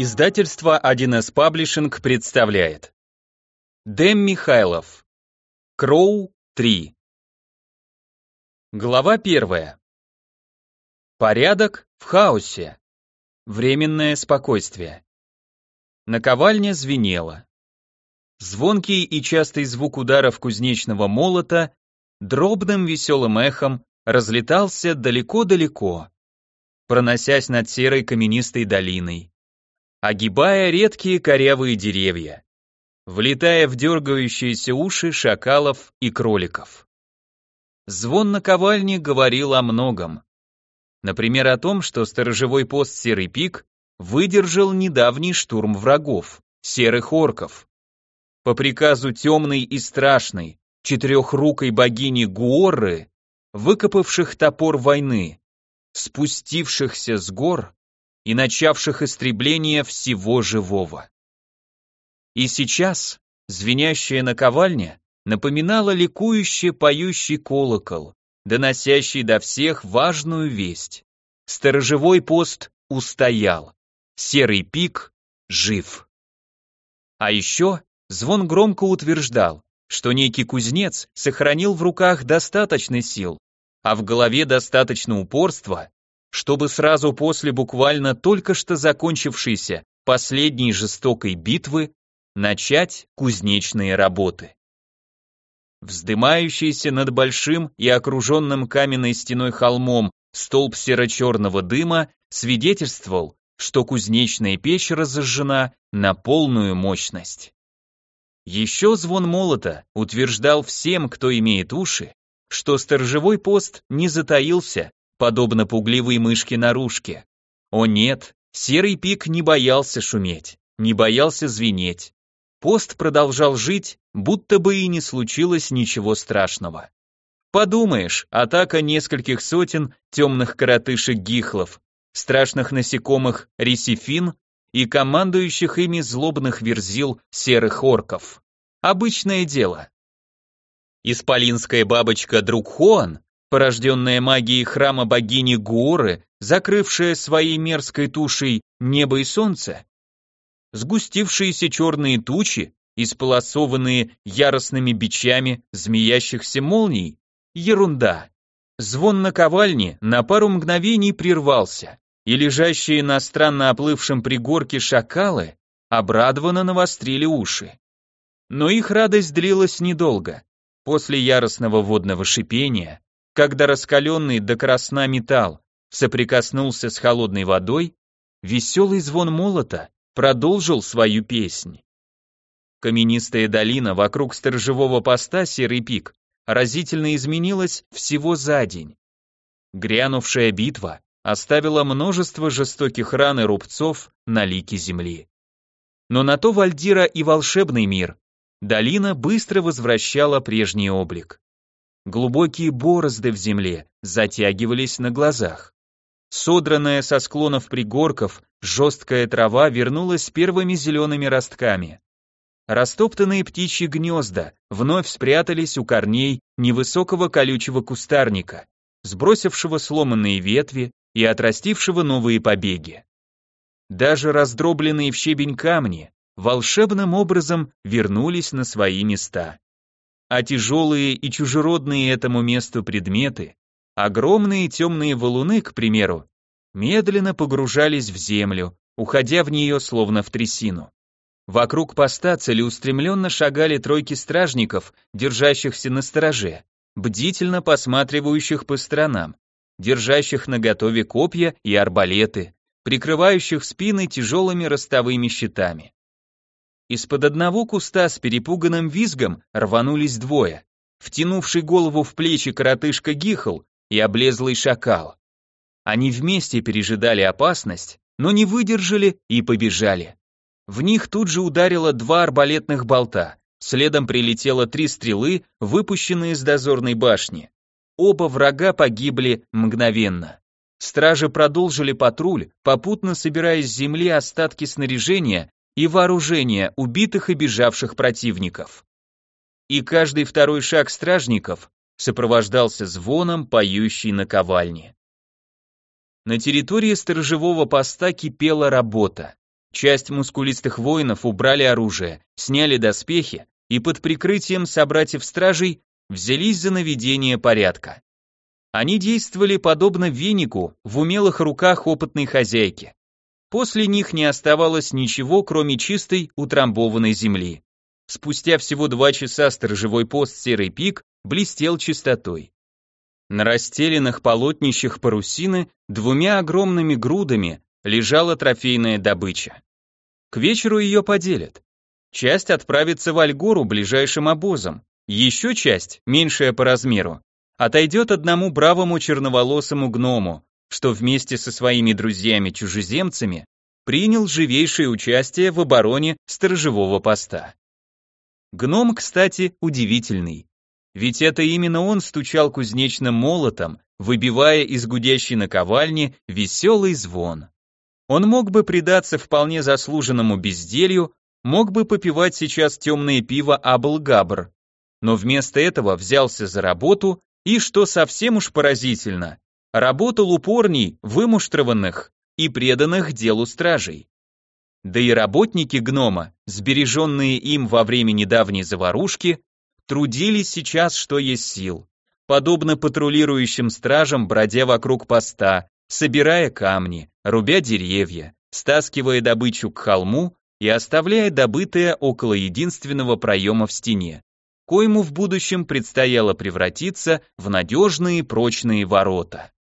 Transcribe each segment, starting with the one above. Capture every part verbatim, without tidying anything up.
Издательство один эс Паблишинг представляет. Дэм Михайлов. Кроу три. Глава первая. Порядок в хаосе. Временное спокойствие. Наковальня звенела. Звонкий и частый звук ударов кузнечного молота дробным веселым эхом разлетался далеко-далеко, проносясь над серой каменистой долиной, огибая редкие корявые деревья, влетая в дергающиеся уши шакалов и кроликов. Звон наковальни говорил о многом. Например, о том, что сторожевой пост Серый Пик выдержал недавний штурм врагов, серых орков. По приказу темной и страшной, четырехрукой богини Гуорры, выкопавших топор войны, спустившихся с гор и начавших истребление всего живого. И сейчас звенящая наковальня напоминала ликующий поющий колокол, доносящий до всех важную весть. Сторожевой пост устоял, Серый Пик жив. А еще звон громко утверждал, что некий кузнец сохранил в руках достаточно сил, а в голове достаточно упорства, чтобы сразу после буквально только что закончившейся последней жестокой битвы начать кузнечные работы. Вздымающийся над большим и окруженным каменной стеной холмом столб серо-черного дыма свидетельствовал, что кузнечная печь разожжена на полную мощность. Еще звон молота утверждал всем, кто имеет уши, что сторожевой пост не затаился, подобно пугливой мышке-нарушке. О нет, Серый Пик не боялся шуметь, не боялся звенеть. Пост продолжал жить, будто бы и не случилось ничего страшного. Подумаешь, атака нескольких сотен темных коротышек-гихлов, страшных насекомых ресифин и командующих ими злобных верзил серых орков. Обычное дело. Исполинская бабочка Друкхоан, порожденная магией храма богини Гуорры, закрывшая своей мерзкой тушей небо и солнце, сгустившиеся черные тучи, исполосованные яростными бичами змеящихся молний, ерунда. Звон наковальни на пару мгновений прервался, и лежащие на странно оплывшем пригорке шакалы обрадованно навострили уши. Но их радость длилась недолго. После яростного водного шипения, когда раскаленный до красна металл соприкоснулся с холодной водой, веселый звон молота продолжил свою песнь. Каменистая долина вокруг сторожевого поста Серый Пик разительно изменилась всего за день. Грянувшая битва оставила множество жестоких ран и рубцов на лике земли. Но на то Вальдира и волшебный мир. Долина быстро возвращала прежний облик. Глубокие борозды в земле затягивались на глазах. Содранная со склонов пригорков, жесткая трава вернулась с первыми зелеными ростками. Растоптанные птичьи гнезда вновь спрятались у корней невысокого колючего кустарника, сбросившего сломанные ветви и отрастившего новые побеги. Даже раздробленные в щебень камни волшебным образом вернулись на свои места. А тяжелые и чужеродные этому месту предметы, огромные темные валуны, к примеру, медленно погружались в землю, уходя в нее словно в трясину. Вокруг поста целеустремленно шагали тройки стражников, держащихся на стороже, бдительно посматривающих по сторонам, держащих наготове копья и арбалеты, прикрывающих спины тяжелыми ростовыми щитами. Из-под одного куста с перепуганным визгом рванулись двое, втянувший голову в плечи коротышка Гихл и облезлый шакал. Они вместе пережидали опасность, но не выдержали и побежали. В них тут же ударило два арбалетных болта, следом прилетело три стрелы, выпущенные с дозорной башни. Оба врага погибли мгновенно. Стражи продолжили патруль, попутно собирая с земли остатки снаряжения и вооружения убитых и бежавших противников. И каждый второй шаг стражников сопровождался звоном поющей наковальни. На территории сторожевого поста кипела работа. Часть мускулистых воинов убрали оружие, сняли доспехи и под прикрытием собратьев-стражей взялись за наведение порядка. Они действовали подобно венику в умелых руках опытной хозяйки. После них не оставалось ничего, кроме чистой, утрамбованной земли. Спустя всего два часа сторожевой пост Серый Пик блестел чистотой. На расстеленных полотнищах парусины двумя огромными грудами лежала трофейная добыча. К вечеру ее поделят. Часть отправится в Альгору ближайшим обозом, еще часть, меньшая по размеру, отойдет одному бравому черноволосому гному, что вместе со своими друзьями-чужеземцами принял живейшее участие в обороне сторожевого поста. Гном, кстати, удивительный. Ведь это именно он стучал кузнечным молотом, выбивая из гудящей наковальни веселый звон. Он мог бы предаться вполне заслуженному безделью, мог бы попивать сейчас темное пиво Абл-Габр, но вместо этого взялся за работу и, что совсем уж поразительно, работал упорней вымуштрованных и преданных делу стражей. Да и работники гнома, сбереженные им во время недавней заварушки, трудились сейчас что есть сил, подобно патрулирующим стражам, бродя вокруг поста, собирая камни, рубя деревья, стаскивая добычу к холму и оставляя добытое около единственного проема в стене, коему в будущем предстояло превратиться в надежные прочные ворота.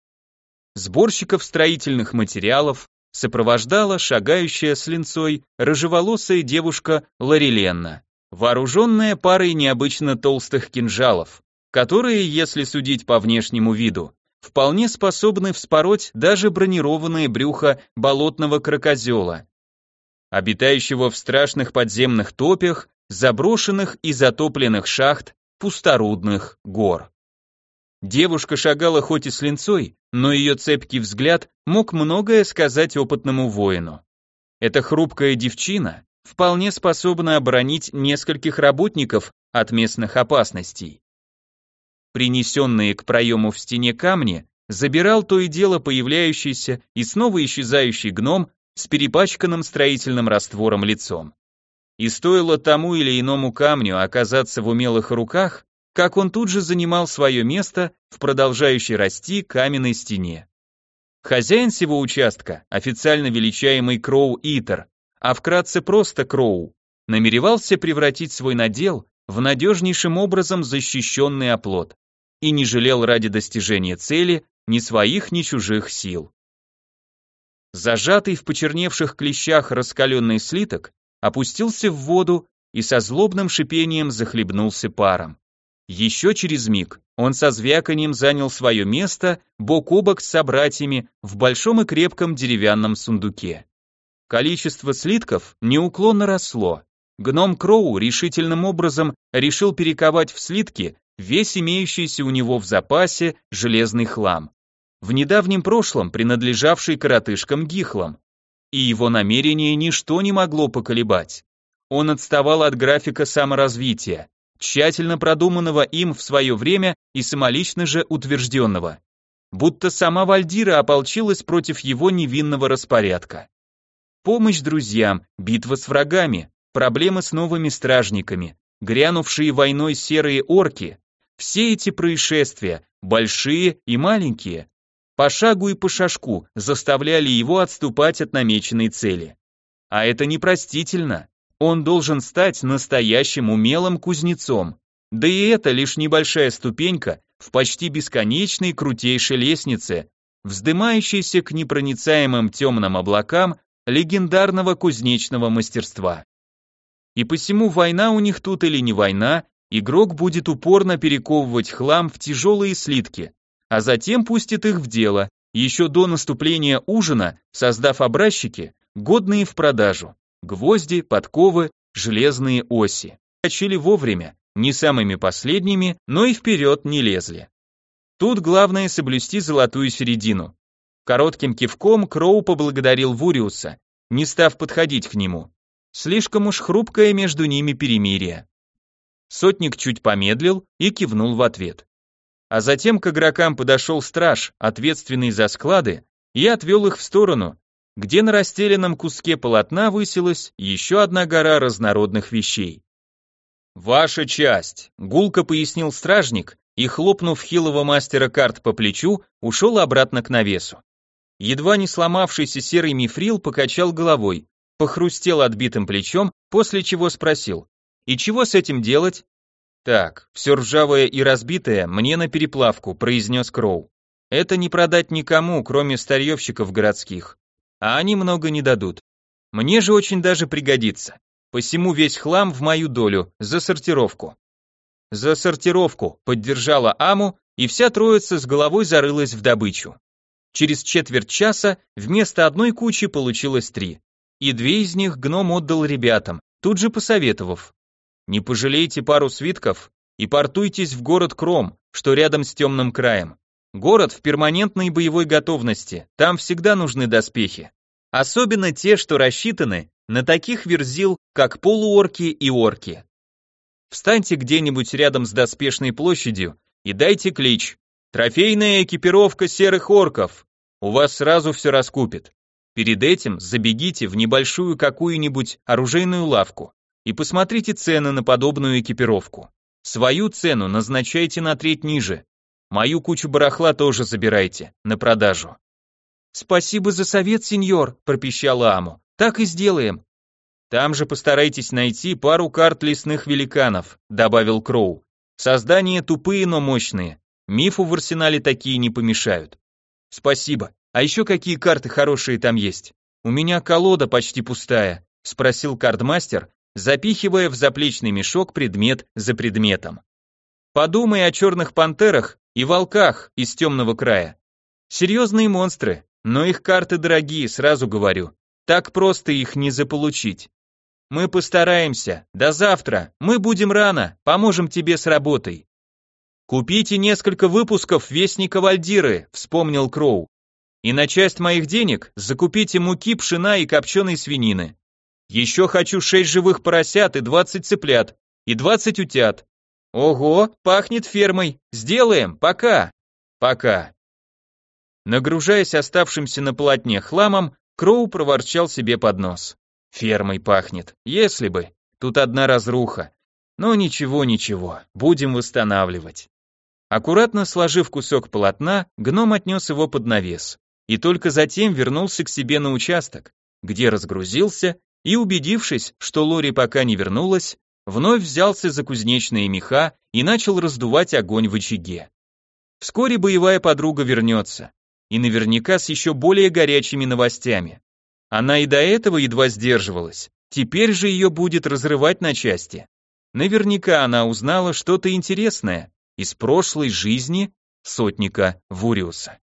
Сборщиков строительных материалов сопровождала шагающая с линцой рыжеволосая девушка Лариленна, вооруженная парой необычно толстых кинжалов, которые, если судить по внешнему виду, вполне способны вспороть даже бронированное брюхо болотного крокозела, обитающего в страшных подземных топях, заброшенных и затопленных шахт, пусторудных гор. Девушка шагала хоть и с линцой, но ее цепкий взгляд мог многое сказать опытному воину. Эта хрупкая девчина вполне способна оборонить нескольких работников от местных опасностей. Принесенные к проему в стене камни забирал то и дело появляющийся и снова исчезающий гном с перепачканным строительным раствором лицом. И стоило тому или иному камню оказаться в умелых руках, как он тут же занимал свое место в продолжающей расти каменной стене. Хозяин сего участка, официально величаемый Кроу-Итер, а вкратце просто Кроу, намеревался превратить свой надел в надежнейшим образом защищенный оплот и не жалел ради достижения цели ни своих, ни чужих сил. Зажатый в почерневших клещах раскаленный слиток опустился в воду и со злобным шипением захлебнулся паром. Еще через миг он со звяканием занял свое место бок о бок с собратьями в большом и крепком деревянном сундуке. Количество слитков неуклонно росло. Гном Кроу решительным образом решил перековать в слитки весь имеющийся у него в запасе железный хлам, в недавнем прошлом принадлежавший коротышкам Гихлам, и его намерение ничто не могло поколебать. Он отставал от графика саморазвития, тщательно продуманного им в свое время и самолично же утвержденного, будто сама Вальдира ополчилась против его невинного распорядка. Помощь друзьям, битва с врагами, проблемы с новыми стражниками, грянувшие войной серые орки, все эти происшествия, большие и маленькие, по шагу и по шажку заставляли его отступать от намеченной цели. А это непростительно. Он должен стать настоящим умелым кузнецом. Да и это лишь небольшая ступенька в почти бесконечной крутейшей лестнице, вздымающейся к непроницаемым темным облакам легендарного кузнечного мастерства. И посему война у них тут или не война, игрок будет упорно перековывать хлам в тяжелые слитки, а затем пустит их в дело, еще до наступления ужина, создав образчики, годные в продажу. Гвозди, подковы, железные оси. Качили вовремя, не самыми последними, но и вперед не лезли. Тут главное соблюсти золотую середину. Коротким кивком Кроу поблагодарил Вуриуса, не став подходить к нему. Слишком уж хрупкое между ними перемирие. Сотник чуть помедлил и кивнул в ответ. А затем к игрокам подошел страж, ответственный за склады, и отвел их в сторону, где на расстеленном куске полотна высилась еще одна гора разнородных вещей. «Ваша часть», — гулко пояснил стражник и, хлопнув хилого мастера карт по плечу, ушел обратно к навесу. Едва не сломавшийся серый мифрил покачал головой, похрустел отбитым плечом, после чего спросил: «И чего с этим делать?» «Так, все ржавое и разбитое мне на переплавку», — произнес Кроу. «Это не продать никому, кроме старьевщиков городских, а они много не дадут. Мне же очень даже пригодится. Посему весь хлам в мою долю, за сортировку». «За сортировку», — поддержала Аму, и вся троица с головой зарылась в добычу. Через четверть часа вместо одной кучи получилось три, и две из них гном отдал ребятам, тут же посоветовав: «Не пожалейте пару свитков и портуйтесь в город Кром, что рядом с темным краем. Город в перманентной боевой готовности, там всегда нужны доспехи. Особенно те, что рассчитаны на таких верзил, как полуорки и орки. Встаньте где-нибудь рядом с доспешной площадью и дайте клич: «Трофейная экипировка серых орков». У вас сразу все раскупит. Перед этим забегите в небольшую какую-нибудь оружейную лавку и посмотрите цены на подобную экипировку. Свою цену назначайте на треть ниже. Мою кучу барахла тоже забирайте, на продажу». «Спасибо за совет, сеньор», — пропищала Аму. «Так и сделаем». «Там же постарайтесь найти пару карт лесных великанов», — добавил Кроу. «Создания тупые, но мощные. Мифу в арсенале такие не помешают». «Спасибо. А еще какие карты хорошие там есть? У меня колода почти пустая», — спросил картмастер, запихивая в заплечный мешок предмет за предметом. «Подумай о черных пантерах и волках из темного края. Серьезные монстры, но их карты дорогие, сразу говорю. Так просто их не заполучить. Мы постараемся. До завтра. Мы будем рано. Поможем тебе с работой». «Купите несколько выпусков Вестника Вальдиры», — вспомнил Кроу. «И на часть моих денег закупите муки, пшена и копченой свинины. Еще хочу шесть живых поросят и двадцать цыплят, и двадцать утят. Ого, пахнет фермой. Сделаем. Пока». «Пока». Нагружаясь оставшимся на полотне хламом, Кроу проворчал себе под нос. «Фермой пахнет. Если бы. Тут одна разруха. Но ничего, ничего. Будем восстанавливать». Аккуратно сложив кусок полотна, гном отнес его под навес и только затем вернулся к себе на участок, где разгрузился и, убедившись, что Лори пока не вернулась, вновь взялся за кузнечные меха и начал раздувать огонь в очаге. Вскоре боевая подруга вернется, и наверняка с еще более горячими новостями. Она и до этого едва сдерживалась, теперь же ее будет разрывать на части. Наверняка она узнала что-то интересное из прошлой жизни сотника Вуриуса.